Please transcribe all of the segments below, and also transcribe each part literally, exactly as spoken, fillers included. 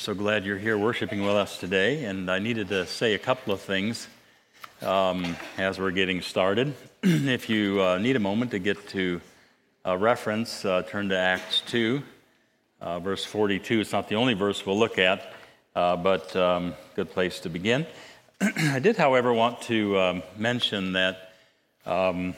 so glad you're here worshiping with us today, and I needed to say a couple of things um, as we're getting started. If you uh, need a moment to get to a reference, uh, turn to Acts two, uh, verse forty-two. It's not the only verse we'll look at, uh, but um, good place to begin. I did, however, want to um, mention that um,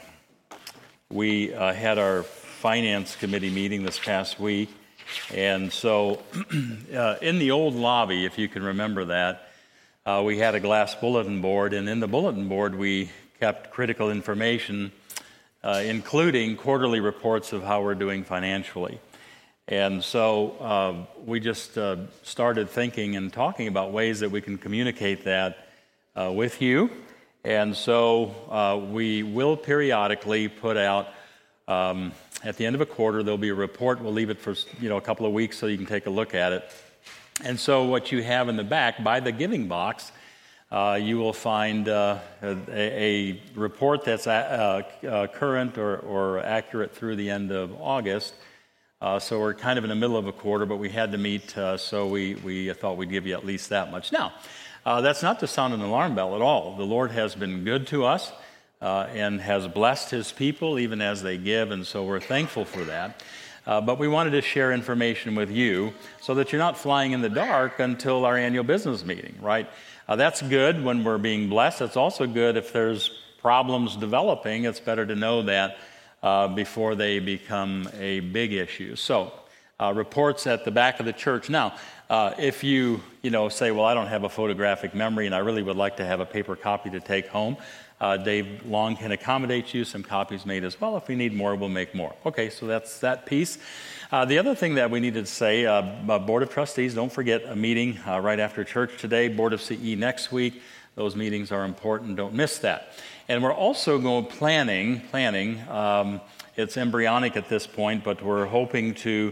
we uh, had our Finance Committee meeting this past week. And so uh, in the old lobby, if you can remember that, uh, we had a glass bulletin board, and in the bulletin board we kept critical information, uh, including quarterly reports of how we're doing financially. And so uh, we just uh, started thinking and talking about ways that we can communicate that uh, with you. And so uh, we will periodically put out Um, at the end of a quarter, there'll be a report. We'll leave it for you know a couple of weeks so you can take a look at it. And so what you have in the back, by the giving box, uh, you will find uh, a, a report that's uh, uh, current or, or accurate through the end of August. Uh, so we're kind of in the middle of a quarter, but we had to meet, uh, so we, we thought we'd give you at least that much. Now, uh, that's not to sound an alarm bell at all. The Lord has been good to us. Uh, and has blessed his people even as they give, and so we're thankful for that. Uh, but we wanted to share information with you so that you're not flying in the dark until our annual business meeting, right? Uh, that's good when we're being blessed. It's also good if there's problems developing. It's better to know that uh, before they become a big issue. So, uh, reports at the back of the church. Now, uh, if you, you know, say, well, I don't have a photographic memory and I really would like to have a paper copy to take home, Uh, Dave Long can accommodate you. Some copies made as well. If we need more, we'll make more. Okay, so that's that piece. Uh, the other thing that we needed to say, uh, Board of Trustees, don't forget a meeting uh, right after church today, Board of C E next week. Those meetings are important. Don't miss that. And we're also going planning, planning. Um, it's embryonic at this point, but we're hoping to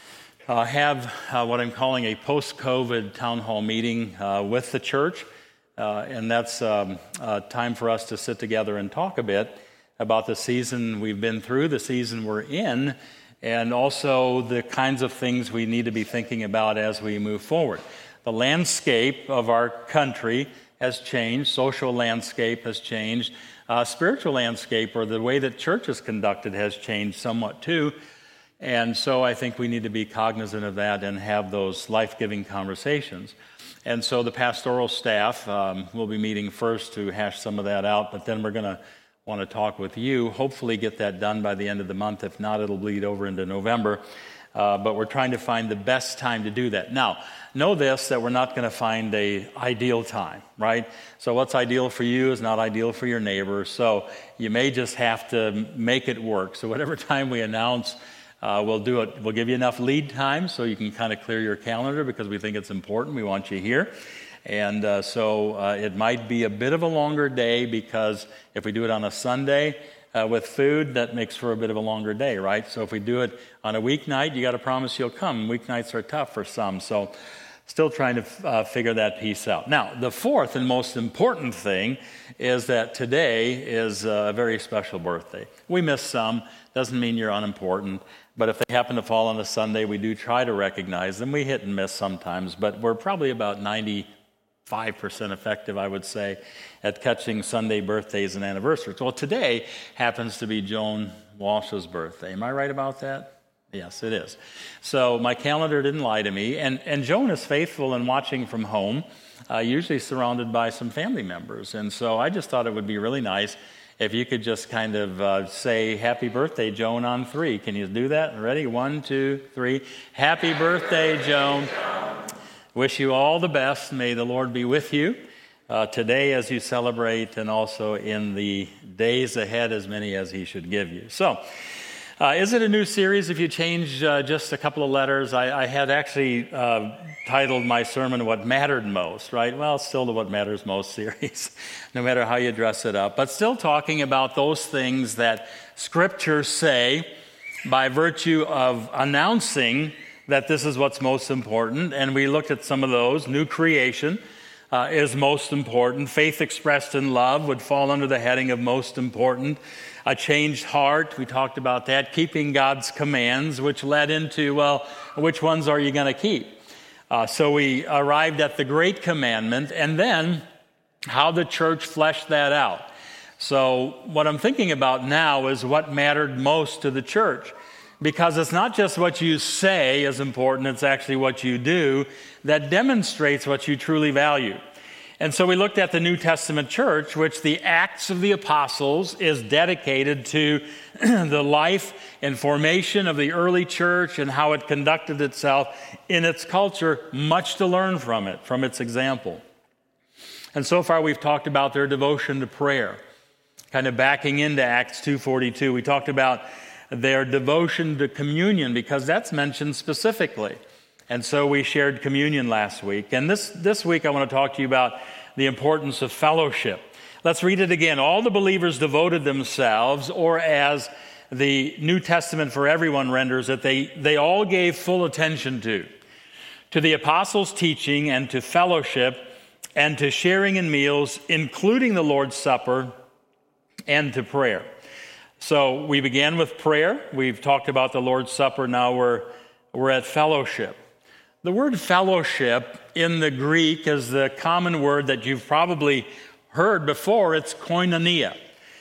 uh, have uh, what I'm calling a post-COVID town hall meeting uh, with the church. Uh, and that's um, uh, time for us to sit together and talk a bit about the season we've been through, the season we're in, and also the kinds of things we need to be thinking about as we move forward. The landscape of our country has changed. Social landscape has changed. Uh, spiritual landscape, or the way that church is conducted, has changed somewhat too. And so I think we need to be cognizant of that and have those life-giving conversations. And so the pastoral staff um, will be meeting first to hash some of that out, but then we're going to want to talk with you, hopefully get that done by the end of the month. If not, it'll bleed over into November. Uh, but we're trying to find the best time to do that. Now, know this, that we're not going to find a ideal time, right? So what's ideal for you is not ideal for your neighbor. So you may just have to make it work. So whatever time we announce, Uh, we'll do it. We'll give you enough lead time so you can kind of clear your calendar because we think it's important. We want you here. And uh, so uh, it might be a bit of a longer day because if we do it on a Sunday uh, with food, that makes for a bit of a longer day, right? So if we do it on a weeknight, you got to promise you'll come. Weeknights are tough for some. So still trying to uh, figure that piece out. Now, the fourth and most important thing is that today is a very special birthday. We miss some. Doesn't mean you're unimportant. But if they happen to fall on a Sunday, we do try to recognize them. We hit and miss sometimes, but we're probably about ninety-five percent effective, I would say, at catching Sunday birthdays and anniversaries. Well, today happens to be Joan Walsh's birthday. Am I right about that? Yes, it is. So my calendar didn't lie to me. And, and Joan is faithful in watching from home, uh, usually surrounded by some family members. And so I just thought it would be really nice if you could just kind of uh, say, happy birthday, Joan, on three. Can you do that? Ready? One, two, three. Happy birthday, Joan. Wish you all the best. May the Lord be with you uh, today as you celebrate, and also in the days ahead, as many as he should give you. So, uh, is it a new series if you change uh, just a couple of letters? I, I had actually uh, titled my sermon, What Mattered Most, right? Well, it's still the What Matters Most series, no matter how you dress it up. But still talking about those things that Scriptures say by virtue of announcing that this is what's most important. And we looked at some of those. New creation uh, is most important. Faith expressed in love would fall under the heading of most important. A changed heart, we talked about that. Keeping God's commands, which led into, well, which ones are you going to keep? Uh, so we arrived at the Great Commandment, and then how the church fleshed that out. So what I'm thinking about now is what mattered most to the church, because it's not just what you say is important, it's actually what you do that demonstrates what you truly value. And so we looked at the New Testament church, which the Acts of the Apostles is dedicated to the life and formation of the early church and how it conducted itself in its culture, much to learn from it, from its example. And so far we've talked about their devotion to prayer, kind of backing into Acts two forty-two. We talked about their devotion to communion because that's mentioned specifically. And so we shared communion last week. And this, this week I want to talk to you about the importance of fellowship. Let's read it again. All the believers devoted themselves, or as the New Testament for Everyone renders it, they, they all gave full attention to, to the apostles' teaching and to fellowship and to sharing in meals, including the Lord's Supper, and to prayer. So we began with prayer. We've talked about the Lord's Supper. Now we're, we're at fellowship. The word fellowship in the Greek is the common word that you've probably heard before. It's koinonia.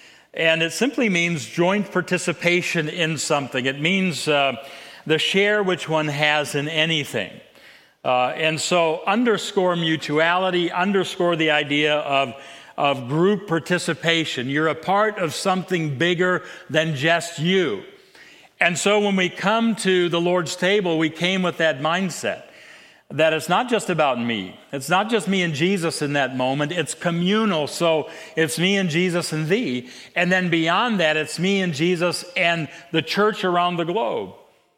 And it simply means joint participation in something. It means uh, the share which one has in anything. Uh, and so underscore mutuality, underscore the idea of, of group participation. You're a part of something bigger than just you. And so when we come to the Lord's table, we came with that mindset that it's not just about me. It's not just me and Jesus in that moment. It's communal. So it's me and Jesus and thee. And then beyond that, it's me and Jesus and the church around the globe.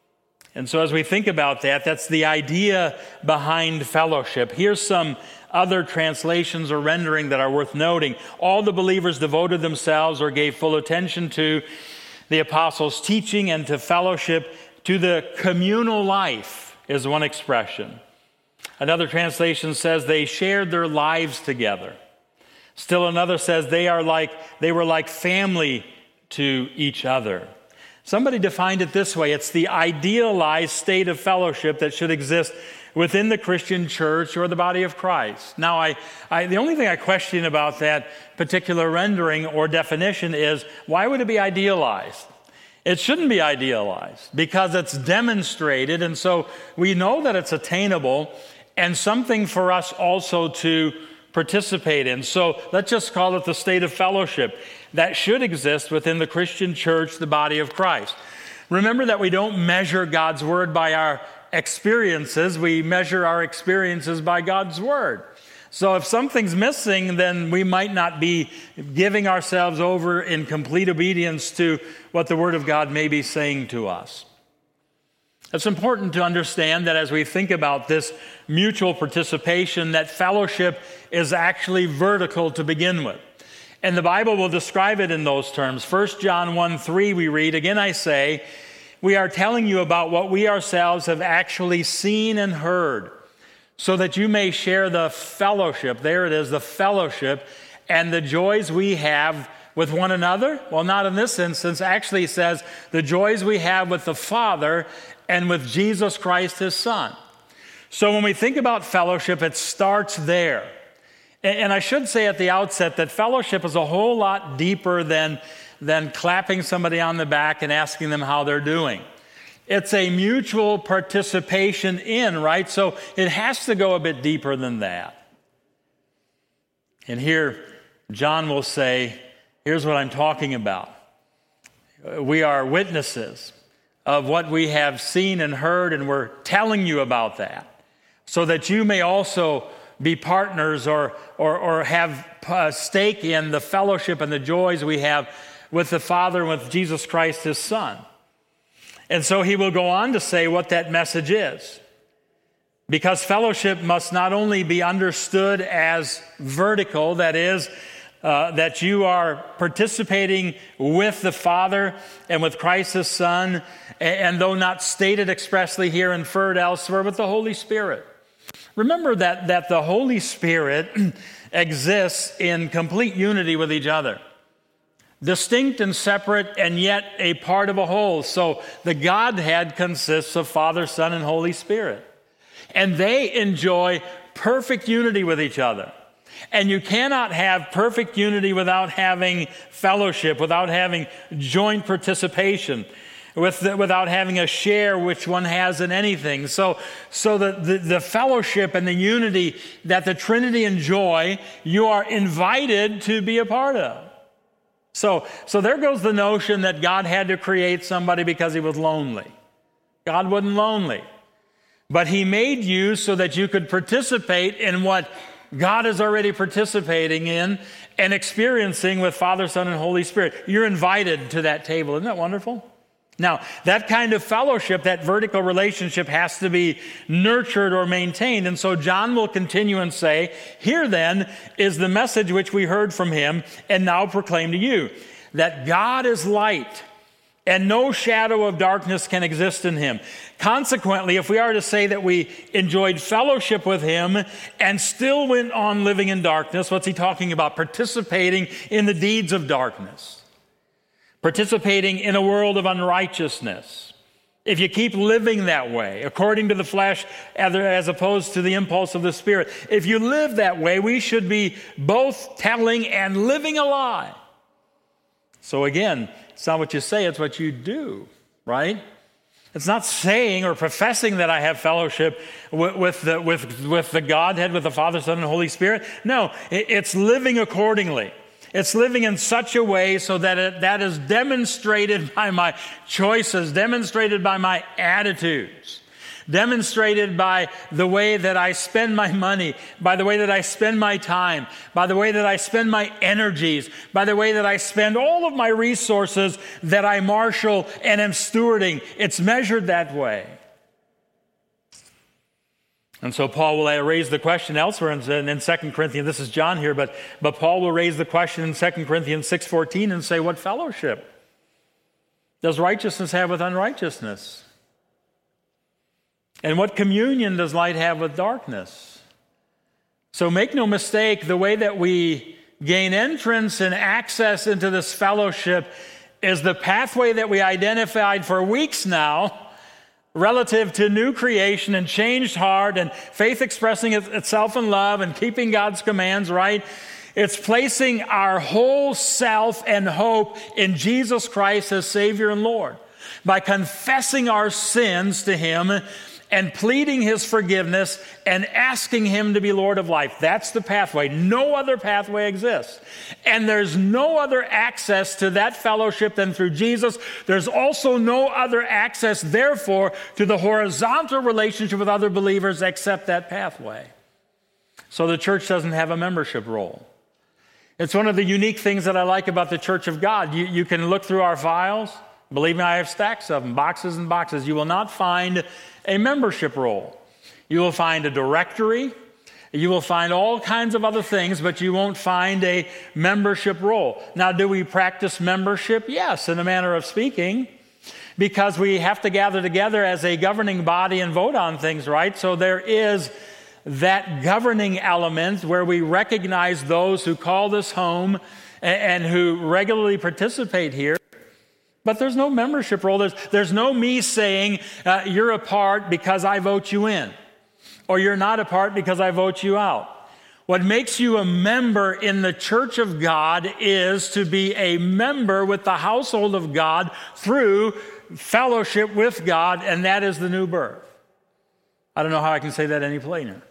And so as we think about that, that's the idea behind fellowship. Here's some other translations or rendering that are worth noting. All the believers devoted themselves or gave full attention to the apostles' teaching and to fellowship, to the communal life is one expression. Another translation says they shared their lives together. Still another says they are like they were like family to each other. Somebody defined it this way: it's the idealized state of fellowship that should exist within the Christian church or the body of Christ. Now, I, I the only thing I question about that particular rendering or definition is, why would it be idealized? It shouldn't be idealized because it's demonstrated, and so we know that it's attainable and something for us also to participate in. So let's just call it the state of fellowship that should exist within the Christian church, the body of Christ. Remember that we don't measure God's word by our experiences. We measure our experiences by God's word. So if something's missing, then we might not be giving ourselves over in complete obedience to what the Word of God may be saying to us. It's important to understand that as we think about this mutual participation, that fellowship is actually vertical to begin with. And the Bible will describe it in those terms. First John one three we read, "Again I say, we are telling you about what we ourselves have actually seen and heard, so that you may share the fellowship," there it is, the fellowship, "and the joys we have with one another." Well, not in this instance. Actually, it says the joys we have with the Father and with Jesus Christ, his Son. So when we think about fellowship, it starts there. And I should say at the outset that fellowship is a whole lot deeper than, than clapping somebody on the back and asking them how they're doing. It's a mutual participation in, right? So it has to go a bit deeper than that. And here, John will say, here's what I'm talking about. We are witnesses of what we have seen and heard, and we're telling you about that, so that you may also be partners or, or, or have a stake in the fellowship and the joys we have with the Father and with Jesus Christ, his Son. And so he will go on to say what that message is. Because fellowship must not only be understood as vertical, that is, uh, that you are participating with the Father and with Christ his Son, and, and though not stated expressly here, inferred elsewhere, with the Holy Spirit. Remember that, that the Holy Spirit exists in complete unity with each other. Distinct and separate, and yet a part of a whole. So the Godhead consists of Father, Son, and Holy Spirit. And they enjoy perfect unity with each other. And you cannot have perfect unity without having fellowship, without having joint participation, with the, without having a share which one has in anything. So, so the, the, the fellowship and the unity that the Trinity enjoy, you are invited to be a part of. So, so there goes the notion that God had to create somebody because he was lonely. God wasn't lonely. But he made you so that you could participate in what God is already participating in and experiencing with Father, Son, and Holy Spirit. You're invited to that table. Isn't that wonderful? Now, that kind of fellowship, that vertical relationship has to be nurtured or maintained. And so John will continue and say, here then is the message which we heard from him and now proclaim to you, that God is light and no shadow of darkness can exist in him. Consequently, if we are to say that we enjoyed fellowship with him and still went on living in darkness, what's he talking about? Participating in the deeds of darkness. Participating in a world of unrighteousness. If you keep living that way, according to the flesh as opposed to the impulse of the Spirit, if you live that way, we should be both telling and living a lie. So again, it's not what you say, it's what you do, right? It's not saying or professing that I have fellowship with, with, the, with, with the Godhead, with the Father, Son, and Holy Spirit. No, it's living accordingly. It's living in such a way so that it, that is demonstrated by my choices, demonstrated by my attitudes, demonstrated by the way that I spend my money, by the way that I spend my time, by the way that I spend my energies, by the way that I spend all of my resources that I marshal and am stewarding. It's measured that way. And so Paul will raise the question elsewhere in, in Second Corinthians. This is John here, but, but Paul will raise the question in Second Corinthians six fourteen and say, what fellowship does righteousness have with unrighteousness? And what communion does light have with darkness? So make no mistake, the way that we gain entrance and access into this fellowship is the pathway that we identified for weeks now, relative to new creation and changed heart and faith expressing itself in love and keeping God's commands, right? It's placing our whole self and hope in Jesus Christ as Savior and Lord. By confessing our sins to him and pleading his forgiveness and asking him to be Lord of life. That's the pathway. No other pathway exists. And there's no other access to that fellowship than through Jesus. There's also no other access, therefore, to the horizontal relationship with other believers except that pathway. So the church doesn't have a membership role. It's one of the unique things that I like about the Church of God. You, you can look through our files. Believe me, I have stacks of them, boxes and boxes. You will not find a membership roll. You will find a directory. You will find all kinds of other things, but you won't find a membership roll. Now, do we practice membership? Yes, in a manner of speaking, because we have to gather together as a governing body and vote on things, right? So there is that governing element where we recognize those who call this home and, and who regularly participate here. But there's no membership role. There's, there's no me saying, uh, you're a part because I vote you in, or you're not a part because I vote you out. What makes you a member in the church of God is to be a member with the household of God through fellowship with God, and that is the new birth. I don't know how I can say that any plainer.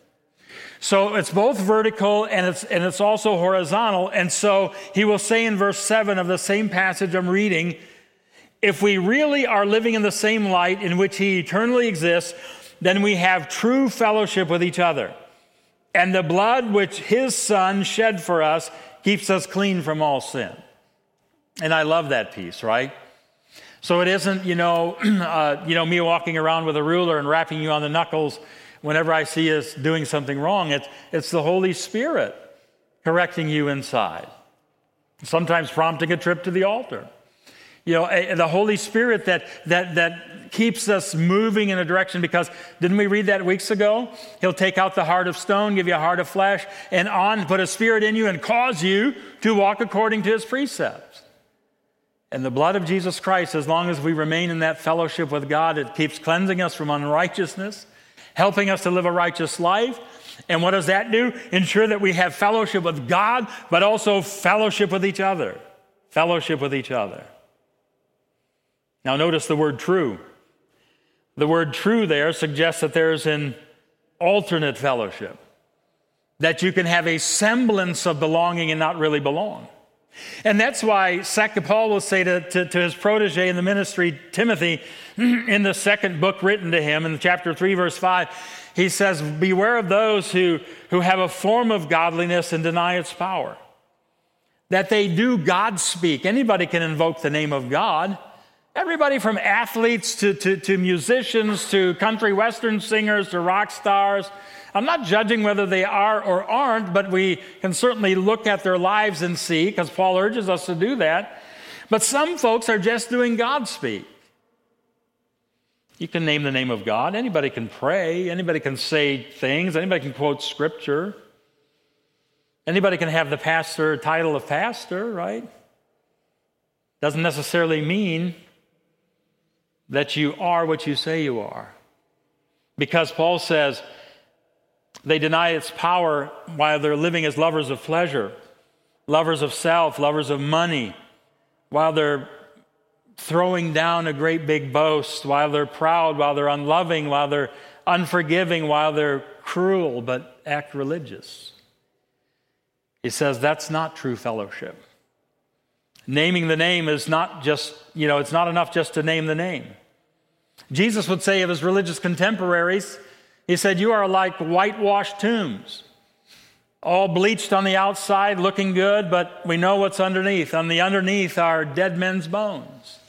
So it's both vertical and it's, and it's also horizontal. And so he will say in verse seven of the same passage I'm reading, if we really are living in the same light in which he eternally exists, then we have true fellowship with each other. And the blood which his Son shed for us keeps us clean from all sin. And I love that piece, right? So it isn't, you know, uh, you know, me walking around with a ruler and rapping you on the knuckles whenever I see us doing something wrong. It's, it's the Holy Spirit correcting you inside, sometimes prompting a trip to the altar. You know, the Holy Spirit that that that keeps us moving in a direction, because didn't we read that weeks ago? He'll take out the heart of stone, give you a heart of flesh, and on put a spirit in you and cause you to walk according to his precepts. And the blood of Jesus Christ, as long as we remain in that fellowship with God, it keeps cleansing us from unrighteousness, helping us to live a righteous life. And what does that do? Ensure that we have fellowship with God, but also fellowship with each other. Fellowship with each other. Now notice the word true. The word true there suggests that there's an alternate fellowship, that you can have a semblance of belonging and not really belong. And that's why Paul will say to, to, to his protege in the ministry, Timothy, in the second book written to him, in chapter three, verse five, he says, beware of those who, who have a form of godliness and deny its power. That they do God speak. Anybody can invoke the name of God. Everybody from athletes to, to, to musicians to country western singers to rock stars. I'm not judging whether they are or aren't, but we can certainly look at their lives and see, because Paul urges us to do that. But some folks are just doing God speak. You can name the name of God. Anybody can pray. Anybody can say things. Anybody can quote scripture. Anybody can have the pastor title of pastor, right? Doesn't necessarily mean that you are what you say you are. Because Paul says they deny its power while they're living as lovers of pleasure, lovers of self, lovers of money, while they're throwing down a great big boast, while they're proud, while they're unloving, while they're unforgiving, while they're cruel but act religious. He says that's not true fellowship. Naming the name is not just, you know, it's not enough just to name the name. Jesus would say of his religious contemporaries, he said, you are like whitewashed tombs, all bleached on the outside, looking good, but we know what's underneath. On the underneath are dead men's bones.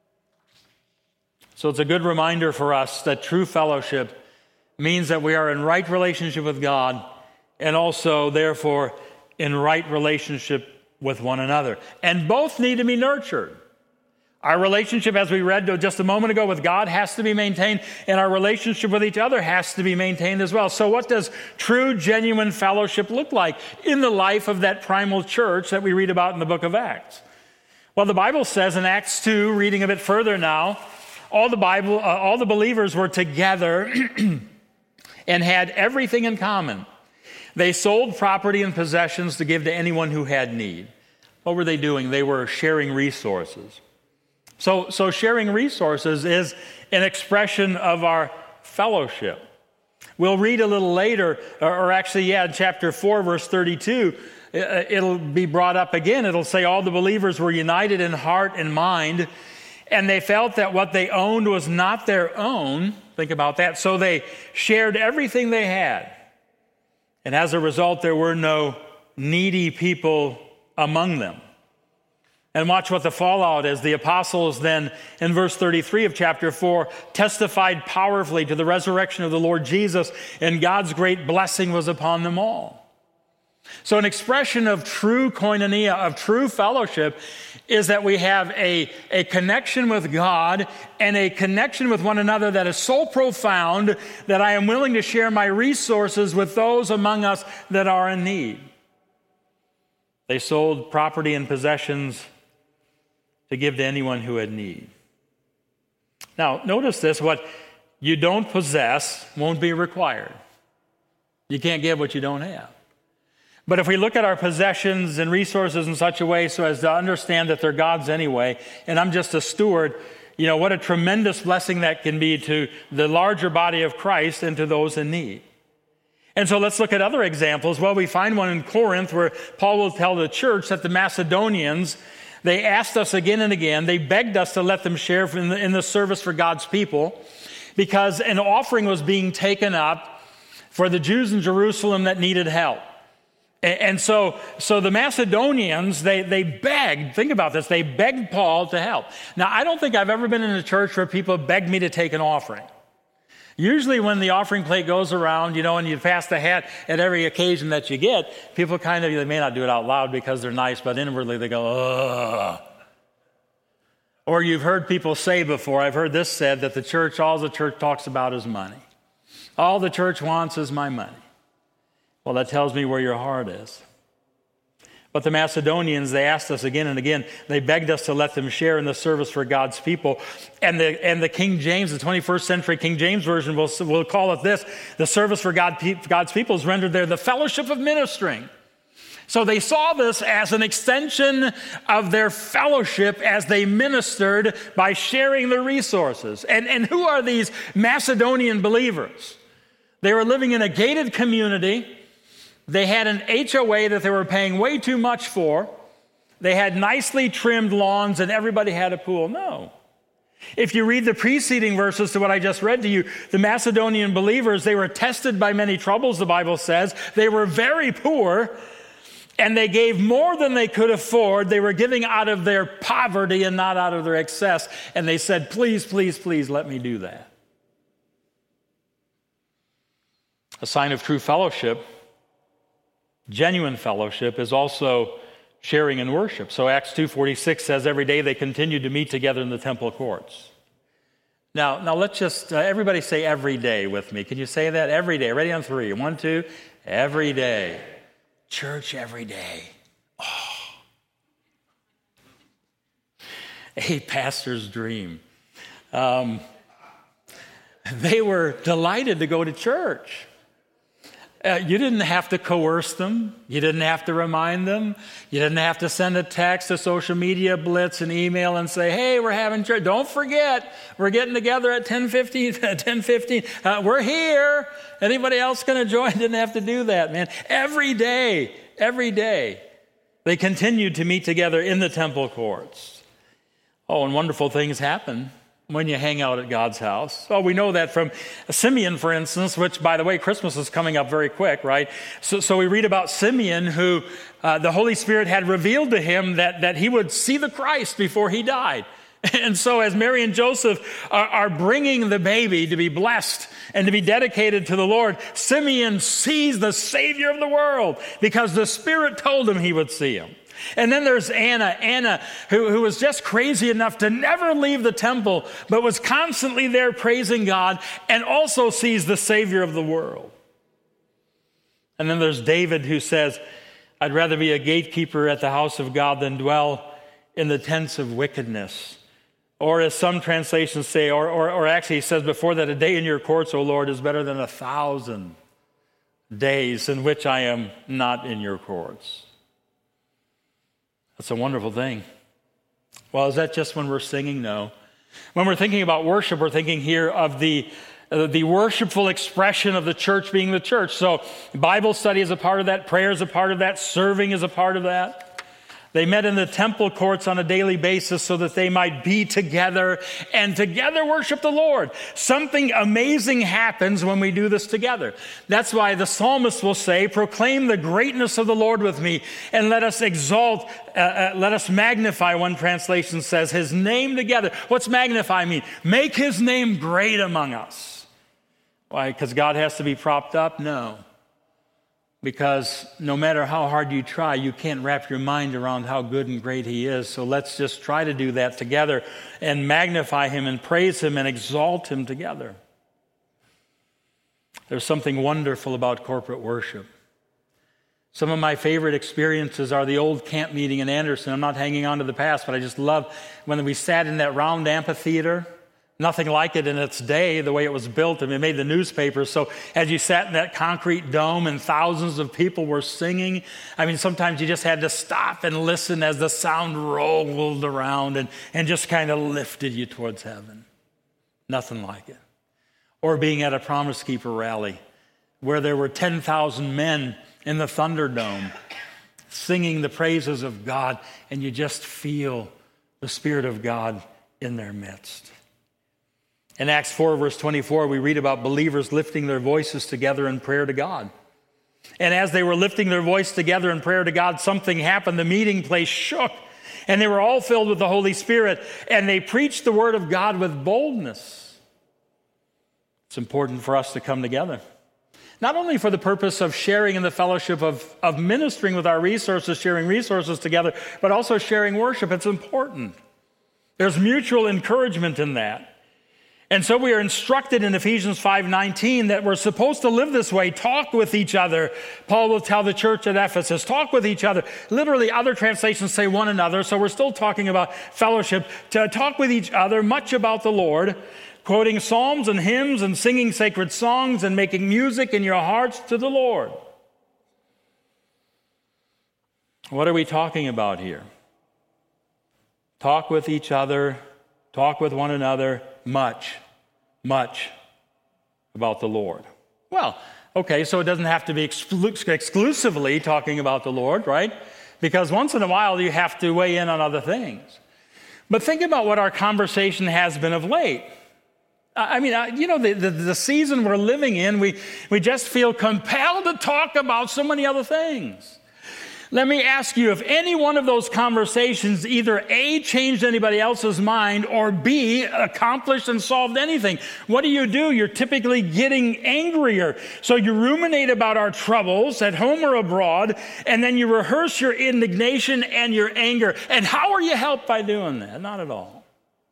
So it's a good reminder for us that true fellowship means that we are in right relationship with God and also, therefore, in right relationship with one another. And both need to be nurtured. Our relationship, as we read just a moment ago with God, has to be maintained, and our relationship with each other has to be maintained as well. So what does true, genuine fellowship look like in the life of that primal church that we read about in the book of Acts? Well, the Bible says in Acts two, reading a bit further now, all the Bible, uh, all the believers were together and had everything in common. They sold property and possessions to give to anyone who had need. What were they doing? They were sharing resources. So, so sharing resources is an expression of our fellowship. We'll read a little later, or, or actually, yeah, in chapter four, verse thirty-two, it'll be brought up again. It'll say all the believers were united in heart and mind, and they felt that what they owned was not their own. Think about that. So they shared everything they had. And as a result, there were no needy people among them. And watch what the fallout is. The apostles then, in verse thirty-three of chapter four, testified powerfully to the resurrection of the Lord Jesus, and God's great blessing was upon them all. So an expression of true koinonia, of true fellowship, is that we have a, a connection with God and a connection with one another that is so profound that I am willing to share my resources with those among us that are in need. They sold property and possessions to give to anyone who had need. Now, notice this, what you don't possess won't be required. You can't give what you don't have. But if we look at our possessions and resources in such a way so as to understand that they're God's anyway, and I'm just a steward, you know, what a tremendous blessing that can be to the larger body of Christ and to those in need. And so let's look at other examples. Well, we find one in Corinth where Paul will tell the church that the Macedonians, they asked us again and again, they begged us to let them share in the, in the service for God's people because an offering was being taken up for the Jews in Jerusalem that needed help. And so, so the Macedonians, they, they begged, think about this, they begged Paul to help. Now, I don't think I've ever been in a church where people begged me to take an offering. Usually when the offering plate goes around, you know, and you pass the hat at every occasion that you get, people kind of, they may not do it out loud because they're nice, but inwardly they go, ugh. Or you've heard people say before, I've heard this said, that the church, all the church talks about is money. All the church wants is my money. Well, that tells me where your heart is. But the Macedonians, they asked us again and again, they begged us to let them share in the service for God's people. And the and the King James, the twenty-first century King James Version will, will call it this: the service for God, God's people is rendered there the fellowship of ministering. So they saw this as an extension of their fellowship as they ministered by sharing their resources. And, and who are these Macedonian believers? They were living in a gated community. They had an H O A that they were paying way too much for. They had nicely trimmed lawns and everybody had a pool. No. If you read the preceding verses to what I just read to you, the Macedonian believers, they were tested by many troubles, the Bible says. They were very poor and they gave more than they could afford. They were giving out of their poverty and not out of their excess. And they said, please, please, please let me do that. A sign of true fellowship, genuine fellowship, is also sharing in worship. So Acts two forty-six says every day they continued to meet together in the temple courts. Now, now let's just, uh, everybody say every day with me. Can you say that? Every day. Ready on three. One, two. Every day. Church every day. Oh. A pastor's dream. Um, they were delighted to go to church. Uh, you didn't have to coerce them. You didn't have to remind them. You didn't have to send a text, a social media blitz, an email, and say, hey, we're having church. Don't forget, we're getting together at ten fifteen. ten fifteen. Uh, we're here. Anybody else going to join? Didn't have to do that, man. Every day, every day, they continued to meet together in the temple courts. Oh, and wonderful things happen when you hang out at God's house. Oh, we know that from Simeon, for instance, which, by the way, Christmas is coming up very quick, right? So, so we read about Simeon, who uh, the Holy Spirit had revealed to him that, that he would see the Christ before he died. And so as Mary and Joseph are, are bringing the baby to be blessed and to be dedicated to the Lord, Simeon sees the Savior of the world because the Spirit told him he would see him. And then there's Anna, Anna, who, who was just crazy enough to never leave the temple, but was constantly there praising God and also sees the Savior of the world. And then there's David, who says, I'd rather be a gatekeeper at the house of God than dwell in the tents of wickedness. Or as some translations say, or, or, or actually he says before that, a day in your courts, O Lord, is better than a thousand days in which I am not in your courts. That's a wonderful thing. Well, is that just when we're singing? No. When we're thinking about worship, we're thinking here of the, uh, the worshipful expression of the church being the church. So Bible study is a part of that. Prayer is a part of that. Serving is a part of that. They met in the temple courts on a daily basis so that they might be together and together worship the Lord. Something amazing happens when we do this together. That's why the psalmist will say, proclaim the greatness of the Lord with me and let us exalt, uh, uh, let us magnify, one translation says, his name together. What's magnify mean? Make his name great among us. Why? Because God has to be propped up? No. Because no matter how hard you try, you can't wrap your mind around how good and great he is. So let's just try to do that together and magnify him and praise him and exalt him together. There's something wonderful about corporate worship. Some of my favorite experiences are the old camp meeting in Anderson. I'm not hanging on to the past, but I just love when we sat in that round amphitheater. Nothing like it in its day, the way it was built. I mean, it made the newspapers. So as you sat in that concrete dome and thousands of people were singing, I mean, sometimes you just had to stop and listen as the sound rolled around and, and just kind of lifted you towards heaven. Nothing like it. Or being at a Promise Keeper rally where there were ten thousand men in the Thunderdome singing the praises of God, and you just feel the Spirit of God in their midst. In Acts four, verse twenty-four, we read about believers lifting their voices together in prayer to God. And as they were lifting their voice together in prayer to God, something happened. The meeting place shook, and they were all filled with the Holy Spirit, and they preached the word of God with boldness. It's important for us to come together, not only for the purpose of sharing in the fellowship of, of ministering with our resources, sharing resources together, but also sharing worship. It's important. There's mutual encouragement in that. And so we are instructed in Ephesians five nineteen that we're supposed to live this way, talk with each other. Paul will tell the church at Ephesus, talk with each other. Literally, other translations say one another, so we're still talking about fellowship, to talk with each other, much about the Lord, quoting psalms and hymns and singing sacred songs and making music in your hearts to the Lord. What are we talking about here? Talk with each other, talk with one another, much, much about the Lord. Well, okay, so it doesn't have to be exclu- exclusively talking about the Lord, right? Because once in a while you have to weigh in on other things. But think about what our conversation has been of late. I mean, you know, the, the, the season we're living in, we, we just feel compelled to talk about so many other things. Let me ask you, if any one of those conversations either A, changed anybody else's mind, or B, accomplished and solved anything, what do you do? You're typically getting angrier. So you ruminate about our troubles at home or abroad, and then you rehearse your indignation and your anger. And how are you helped by doing that? Not at all.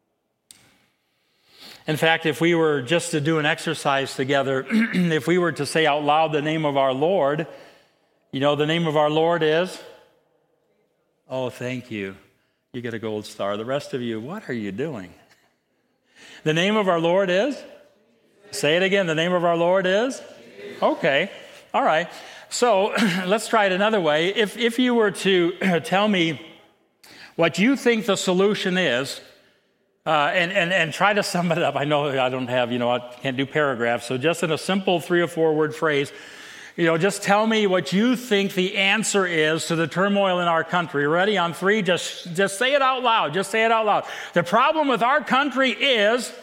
In fact, if we were just to do an exercise together, if we were to say out loud the name of our Lord, you know, the name of our Lord is? Oh, thank you. You get a gold star. The rest of you, what are you doing? The name of our Lord is? Say it again. The name of our Lord is? Okay. All right. So let's try it another way. If, if you were to tell me what you think the solution is, uh, and, and, and try to sum it up. I know I don't have, you know, I can't do paragraphs. So just in a simple three or four word phrase, you know, just tell me what you think the answer is to the turmoil in our country. Ready? On three, just, just say it out loud. Just say it out loud. The problem with our country is...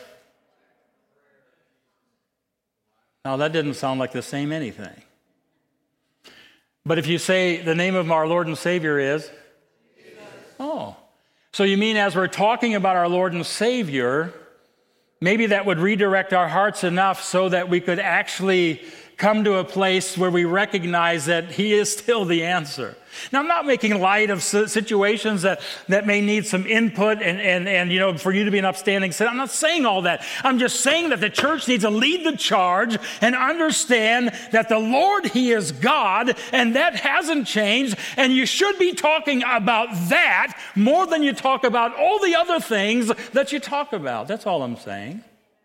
Now, that didn't sound like the same anything. But if you say the name of our Lord and Savior is... Jesus. Oh. So you mean as we're talking about our Lord and Savior, maybe that would redirect our hearts enough so that we could actually come to a place where we recognize that He is still the answer. Now, I'm not making light of situations that, that may need some input and, and, and, you know, for you to be an upstanding citizen. I'm not saying all that. I'm just saying that the church needs to lead the charge and understand that the Lord, He is God, and that hasn't changed, and you should be talking about that more than you talk about all the other things that you talk about. That's all I'm saying.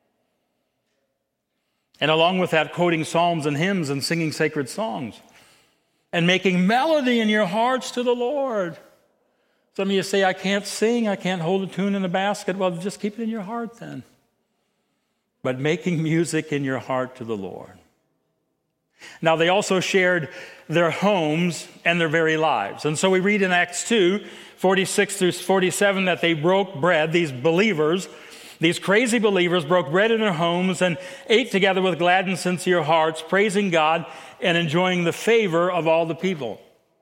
And along with that, quoting psalms and hymns and singing sacred songs and making melody in your hearts to the Lord. Some of you say, I can't sing, I can't hold a tune in a basket. Well, just keep it in your heart then. But making music in your heart to the Lord. Now, they also shared their homes and their very lives. And so we read in Acts two, forty-six through forty-seven, that they broke bread, these believers, These crazy believers broke bread in their homes and ate together with glad and sincere hearts, praising God and enjoying the favor of all the people.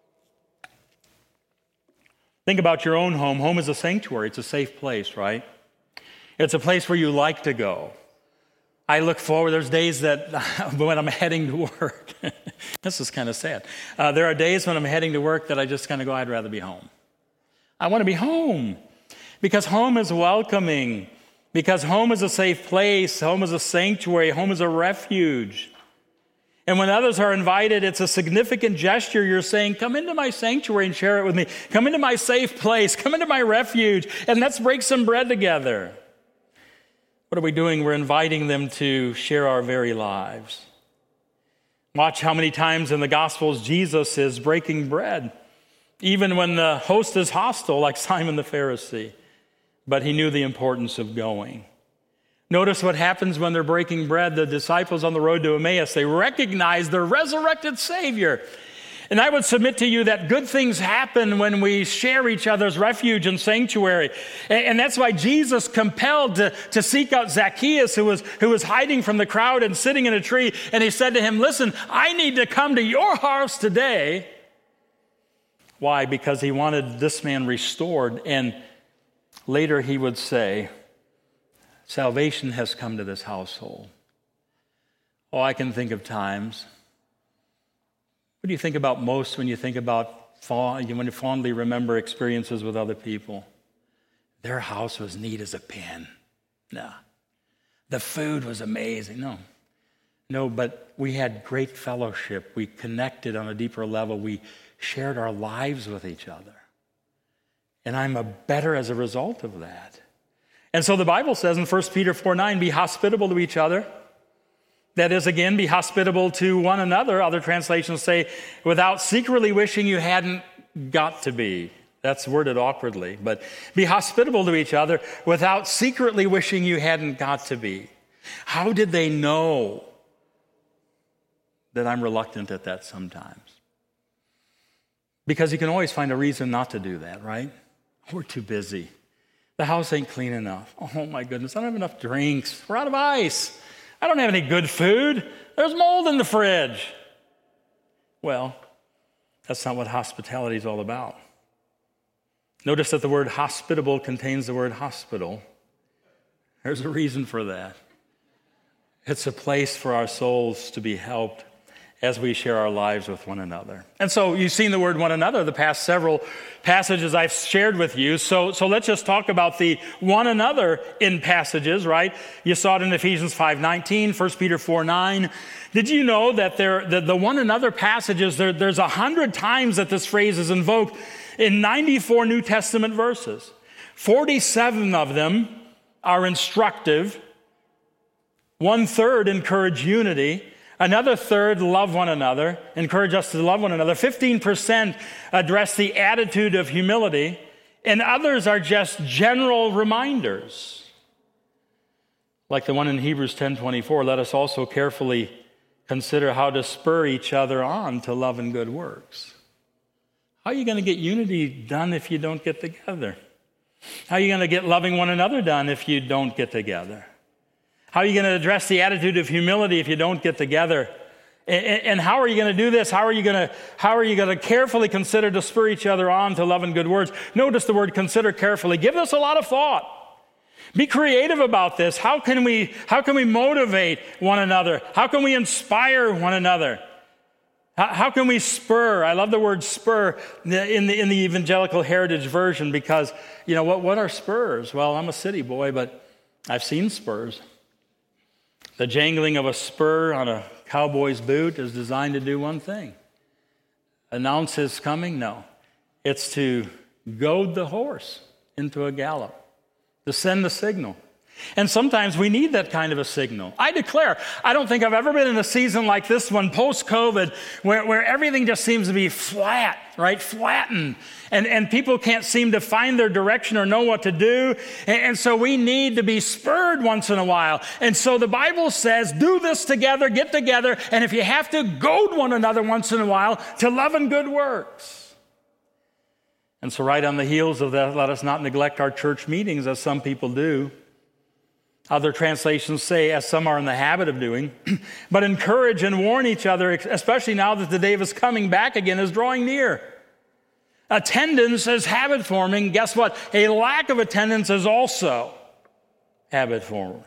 Think about your own home. Home is a sanctuary. It's a safe place, right? It's a place where you like to go. I look forward. There's days that when I'm heading to work, this is kind of sad. Uh, there are days when I'm heading to work that I just kind of go, I'd rather be home. I want to be home because home is welcoming. Because home is a safe place, home is a sanctuary, home is a refuge. And when others are invited, it's a significant gesture. You're saying, come into my sanctuary and share it with me. Come into my safe place. Come into my refuge. And let's break some bread together. What are we doing? We're inviting them to share our very lives. Watch how many times in the Gospels Jesus is breaking bread. Even when the host is hostile, like Simon the Pharisee. But he knew the importance of going. Notice what happens when they're breaking bread. The disciples on the road to Emmaus, they recognize their resurrected Savior. And I would submit to you that good things happen when we share each other's refuge and sanctuary. And that's why Jesus compelled to, to seek out Zacchaeus, who was, who was hiding from the crowd and sitting in a tree. And he said to him, listen, I need to come to your house today. Why? Because he wanted this man restored. And later he would say, salvation has come to this household. Oh, I can think of times. What do you think about most when you think about, when you fondly remember experiences with other people? Their house was neat as a pin. No. The food was amazing. No. No, but we had great fellowship. We connected on a deeper level. We shared our lives with each other. And I'm a better as a result of that. And so the Bible says in First Peter four nine, be hospitable to each other. That is, again, be hospitable to one another. Other translations say, without secretly wishing you hadn't got to be. That's worded awkwardly. But be hospitable to each other without secretly wishing you hadn't got to be. How did they know that I'm reluctant at that sometimes? Because you can always find a reason not to do that, right? We're too busy. The house ain't clean enough. Oh my goodness, I don't have enough drinks. We're out of ice. I don't have any good food. There's mold in the fridge. Well, that's not what hospitality is all about. Notice that the word hospitable contains the word hospital. There's a reason for that. It's a place for our souls to be helped as we share our lives with one another. And so you've seen the word one another the past several passages I've shared with you. So, so let's just talk about the one another in passages, right? You saw it in Ephesians five nineteen, First Peter four nine. Did you know that there, the, the one another passages, there, there's a hundred times that this phrase is invoked in ninety-four New Testament verses? forty-seven of them are instructive. One third encourage unity. Another third love one another, encourage us to love one another. fifteen percent address the attitude of humility, and others are just general reminders. Like the one in Hebrews ten twenty-four, let us also carefully consider how to spur each other on to love and good works. How are you going to get unity done if you don't get together? How are you going to get loving one another done if you don't get together? How are you going to address the attitude of humility if you don't get together? And how are you going to do this? How are you going to, how are you going to carefully consider to spur each other on to love and good words? Notice the word consider carefully. Give this a lot of thought. Be creative about this. How can we, how can we motivate one another? How can we inspire one another? How, how can we spur? I love the word spur in the, in the Evangelical Heritage Version because, you know, what, what are spurs? Well, I'm a city boy, but I've seen spurs. The jangling of a spur on a cowboy's boot is designed to do one thing. Announce his coming? No. It's to goad the horse into a gallop, to send the signal. And sometimes we need that kind of a signal. I declare, I don't think I've ever been in a season like this one, post-COVID, where, where everything just seems to be flat, right? Flattened. And, and people can't seem to find their direction or know what to do. And, and so we need to be spurred once in a while. And so the Bible says, do this together, get together, and if you have to, goad one another once in a while to love and good works. And so right on the heels of that, let us not neglect our church meetings as some people do. Other translations say, as some are in the habit of doing, but encourage and warn each other, especially now that the day of his coming back again is drawing near. Attendance is habit forming. Guess what? A lack of attendance is also habit forming.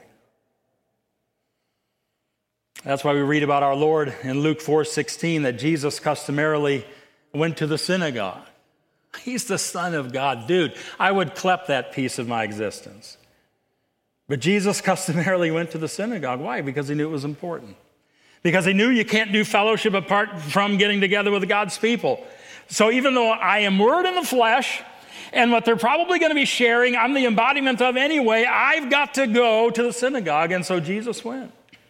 That's why we read about our Lord in Luke four sixteen that Jesus customarily went to the synagogue. He's the Son of God. Dude, I would clep that piece of my existence. But Jesus customarily went to the synagogue. Why? Because he knew it was important. Because he knew you can't do fellowship apart from getting together with God's people. So even though I am word in the flesh, and what they're probably going to be sharing, I'm the embodiment of anyway, I've got to go to the synagogue, and so Jesus went.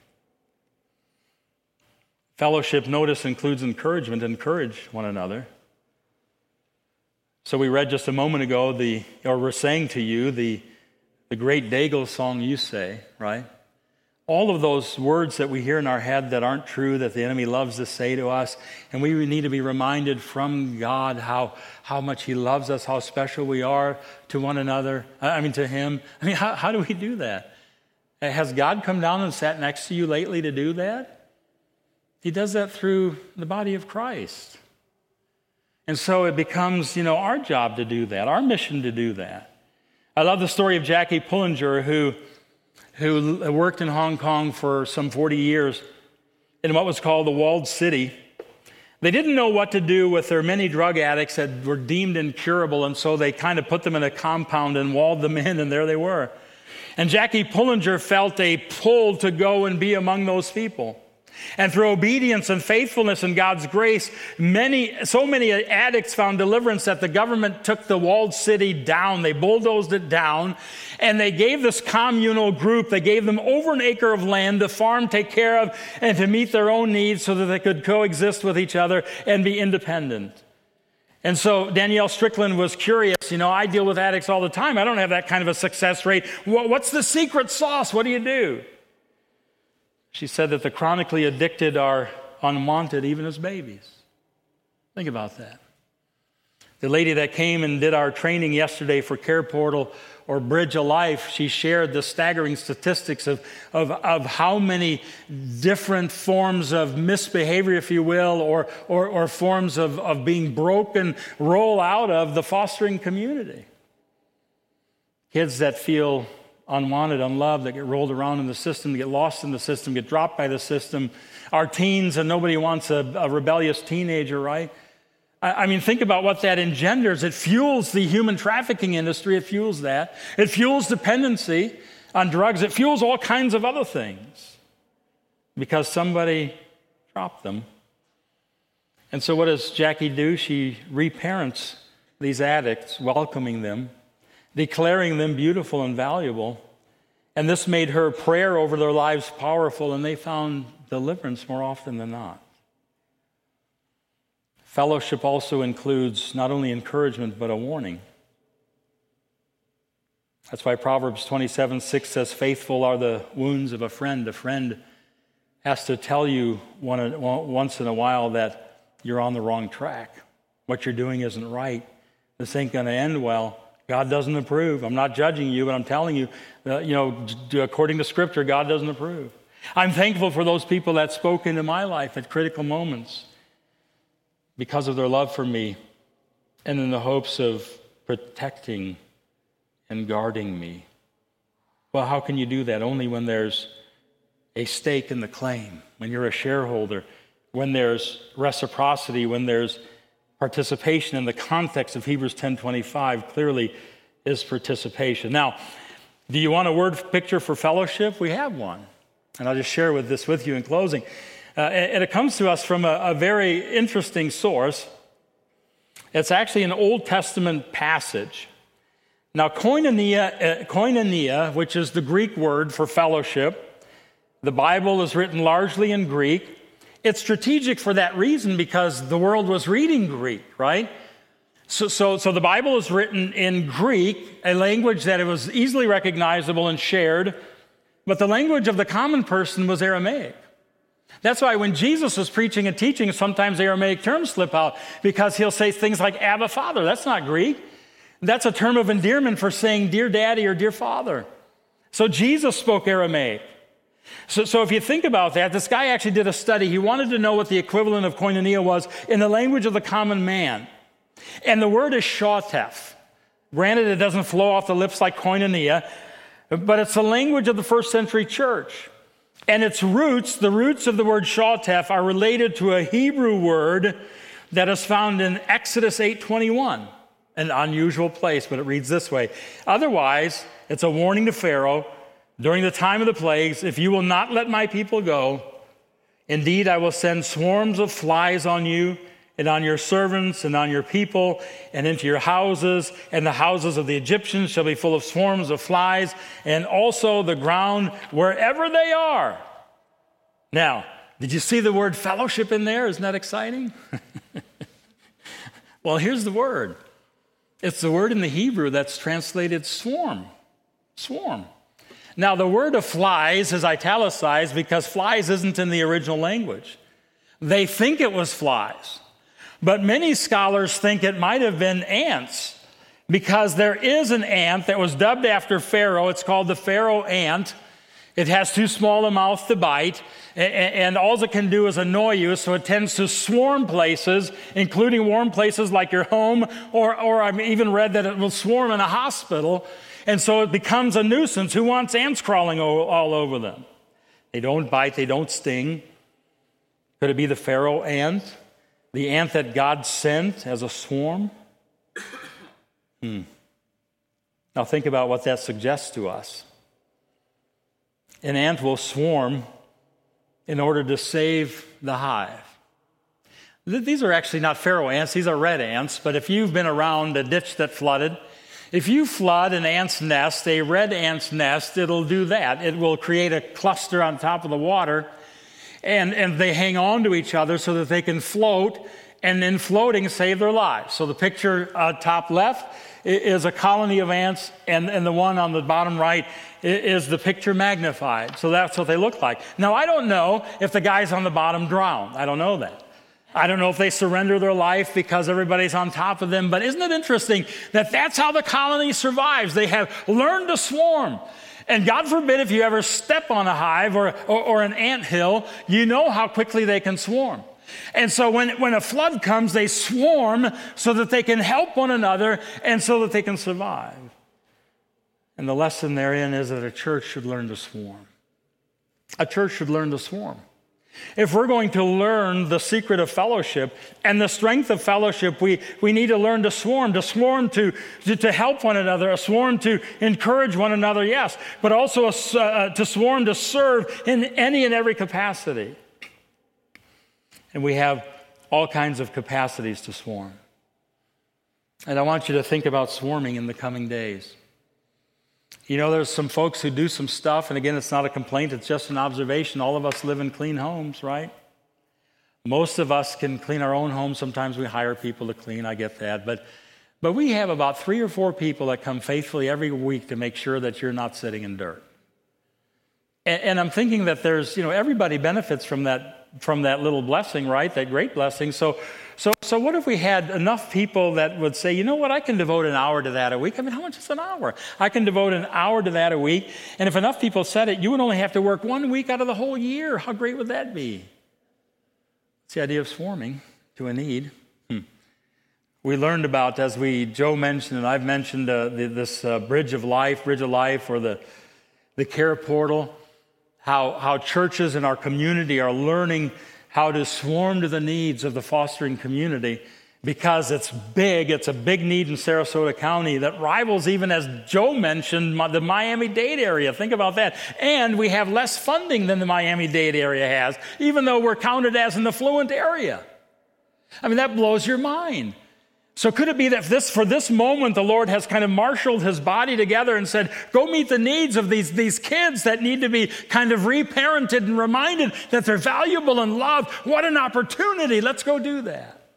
Fellowship, notice, includes encouragement. Encourage one another. So we read just a moment ago, the, or we're saying to you, the The great Daigle song, You Say, right? All of those words that we hear in our head that aren't true, that the enemy loves to say to us, and we need to be reminded from God how, how much he loves us, how special we are to one another, I mean to him. I mean, how, how do we do that? Has God come down and sat next to you lately to do that? He does that through the body of Christ. And so it becomes, you know, our job to do that, our mission to do that. I love the story of Jackie Pullinger, who, who worked in Hong Kong for some forty years in what was called the Walled City. They didn't know what to do with their many drug addicts that were deemed incurable, and so they kind of put them in a compound and walled them in, and there they were. And Jackie Pullinger felt a pull to go and be among those people. And through obedience and faithfulness and God's grace, many, so many addicts found deliverance that the government took the walled city down. They bulldozed it down, and they gave this communal group, they gave them over an acre of land to farm, take care of, and to meet their own needs so that they could coexist with each other and be independent. And so Danielle Strickland was curious. You know, I deal with addicts all the time. I don't have that kind of a success rate. What's the secret sauce? What do you do? She said that the chronically addicted are unwanted even as babies. Think about that. The lady that came and did our training yesterday for Care Portal or Bridge a Life, she shared the staggering statistics of, of, of how many different forms of misbehavior, if you will, or, or, or forms of, of being broken roll out of the fostering community. Kids that feel unwanted, unloved, that get rolled around in the system, get lost in the system, get dropped by the system. Our teens, and nobody wants a, a rebellious teenager, right? I, I mean, think about what that engenders. It fuels the human trafficking industry. It fuels that. It fuels dependency on drugs. It fuels all kinds of other things because somebody dropped them. And so what does Jackie do? She reparents these addicts, welcoming them, declaring them beautiful and valuable. And this made her prayer over their lives powerful, and they found deliverance more often than not. Fellowship also includes not only encouragement, but a warning. That's why Proverbs twenty-seven six says, faithful are the wounds of a friend. A friend has to tell you one, once in a while that you're on the wrong track. What you're doing isn't right. This ain't going to end well. God doesn't approve. I'm not judging you, but I'm telling you, uh, you know, according to Scripture, God doesn't approve. I'm thankful for those people that spoke into my life at critical moments because of their love for me and in the hopes of protecting and guarding me. Well, how can you do that? Only when there's a stake in the claim, when you're a shareholder, when there's reciprocity, when there's participation. In the context of Hebrews ten twenty-five clearly is participation. Now, do you want a word picture for fellowship? We have one. And I'll just share with this with you in closing. Uh, and it comes to us from a, a very interesting source. It's actually an Old Testament passage. Now, koinonia, uh, koinonia, which is the Greek word for fellowship, the Bible is written largely in Greek. It's strategic for that reason because the world was reading Greek, right? So, so, so the Bible is written in Greek, a language that it was easily recognizable and shared, but the language of the common person was Aramaic. That's why when Jesus is preaching and teaching, sometimes Aramaic terms slip out because he'll say things like Abba, Father. That's not Greek. That's a term of endearment for saying dear daddy or dear father. So Jesus spoke Aramaic. So, so if you think about that, this guy actually did a study. He wanted to know what the equivalent of koinonia was in the language of the common man. And the word is shotef. Granted, it doesn't flow off the lips like koinonia, but it's the language of the first century church. And its roots, the roots of the word shotef, are related to a Hebrew word that is found in Exodus eight twenty-one, an unusual place, but it reads this way. Otherwise, it's a warning to Pharaoh, during the time of the plagues, if you will not let my people go, indeed I will send swarms of flies on you and on your servants and on your people and into your houses, and the houses of the Egyptians shall be full of swarms of flies, and also the ground wherever they are. Now, did you see the word fellowship in there? Isn't that exciting? Well, here's the word. It's the word in the Hebrew that's translated swarm. Swarm. Now, the word of flies is italicized because flies isn't in the original language. They think it was flies, but many scholars think it might have been ants because there is an ant that was dubbed after Pharaoh. It's called the Pharaoh ant. It has too small a mouth to bite, and all it can do is annoy you, so it tends to swarm places, including warm places like your home, or, or I've even read that it will swarm in a hospital. And so it becomes a nuisance. Who wants ants crawling all over them? They don't bite, they don't sting. Could it be the Pharaoh ant? The ant that God sent as a swarm? Hmm. Now think about what that suggests to us. an ant will swarm in order to save the hive. These are actually not pharaoh ants, these are red ants, but if you've been around a ditch that flooded, if you flood an ant's nest, a red ant's nest, it'll do that. It will create a cluster on top of the water, and, and they hang on to each other so that they can float, and in floating save their lives. So the picture uh, top left is a colony of ants, and, and the one on the bottom right is the picture magnified. So that's what they look like. Now, I don't know if the guys on the bottom drown. I don't know that. I don't know if they surrender their life because everybody's on top of them, but isn't it interesting that that's how the colony survives? They have learned to swarm. And God forbid if you ever step on a hive or, or, or an anthill, you know how quickly they can swarm. And so when, when a flood comes, they swarm so that they can help one another and so that they can survive. And the lesson therein is that a church should learn to swarm. A church should learn to swarm. If we're going to learn the secret of fellowship and the strength of fellowship, we, we need to learn to swarm, to swarm to, to, to help one another, a swarm to encourage one another, yes, but also a, uh, to swarm to serve in any and every capacity. And we have all kinds of capacities to swarm. And I want you to think about swarming in the coming days. You know, there's some folks who do some stuff, and again, it's not a complaint, it's just an observation. All of us live in clean homes, right? Most of us can clean our own homes. Sometimes we hire people to clean, I get that. But, but we have about three or four people that come faithfully every week to make sure that you're not sitting in dirt. And, and I'm thinking that there's, you know, everybody benefits from that, from that little blessing, right? That great blessing. So, so, so what if we had enough people that would say, you know what, I can devote an hour to that a week. I mean, how much is an hour? I can devote an hour to that a week. And if enough people said it, you would only have to work one week out of the whole year. How great would that be? It's the idea of swarming to a need. Hmm. We learned about, as we Joe mentioned, and I've mentioned uh, the, this uh, Bridge of Life, Bridge of Life, or the, the Care Portal, how, how churches in our community are learning how to swarm to the needs of the fostering community because it's big. It's a big need in Sarasota County that rivals, even as Joe mentioned, the Miami-Dade area. Think about that. And we have less funding than the Miami-Dade area has, even though we're counted as an affluent area. I mean, that blows your mind. So could it be that this, for this moment, the Lord has kind of marshaled his body together and said, go meet the needs of these, these kids that need to be kind of reparented and reminded that they're valuable and loved. What an opportunity. Let's go do that.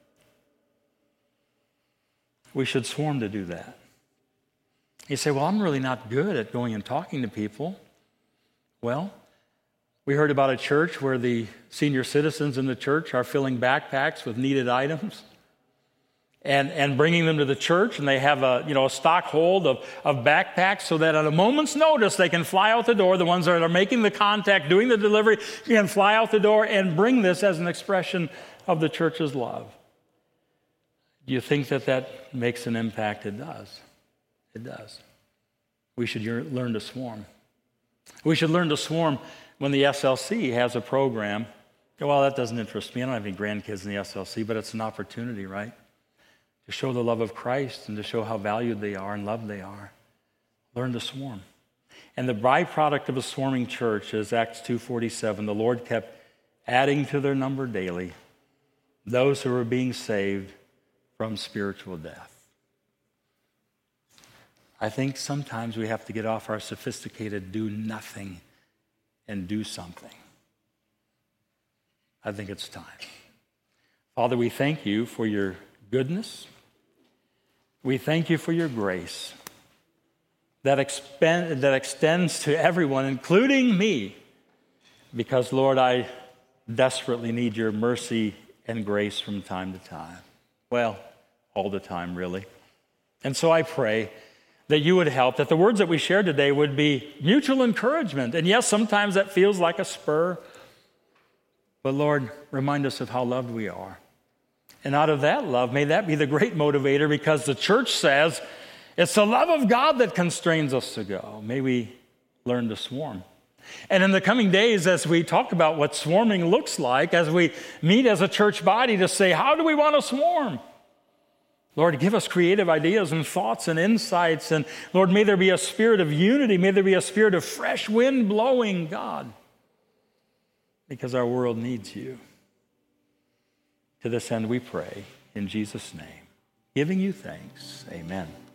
We should swarm to do that. You say, well, I'm really not good at going and talking to people. Well, we heard about a church where the senior citizens in the church are filling backpacks with needed items. And, and bringing them to the church, and they have a, you know, a stock hold of, of backpacks so that at a moment's notice they can fly out the door. The ones that are making the contact, doing the delivery, can fly out the door and bring this as an expression of the church's love. Do you think that that makes an impact? It does. It does. We should learn to swarm. We should learn to swarm when the S L C has a program. Well, that doesn't interest me. I don't have any grandkids in the S L C, but it's an opportunity, right? To show the love of Christ and to show how valued they are and loved they are. Learn to swarm. And the byproduct of a swarming church is Acts two forty-seven. The Lord kept adding to their number daily those who were being saved from spiritual death. I think sometimes we have to get off our sophisticated do nothing and do something. I think it's time. Father, we thank you for your goodness. We thank you for your grace that, expend, that extends to everyone, including me, because, Lord, I desperately need your mercy and grace from time to time. Well, all the time, really. And so I pray that you would help, that the words that we shared today would be mutual encouragement. And yes, sometimes that feels like a spur, but Lord, remind us of how loved we are. And out of that love, may that be the great motivator, because the church says it's the love of God that constrains us to go. May we learn to swarm. And in the coming days, as we talk about what swarming looks like, as we meet as a church body to say, how do we want to swarm? Lord, give us creative ideas and thoughts and insights. And Lord, may there be a spirit of unity. May there be a spirit of fresh wind blowing, God, because our world needs you. To this end we pray in Jesus' name, giving you thanks. Amen.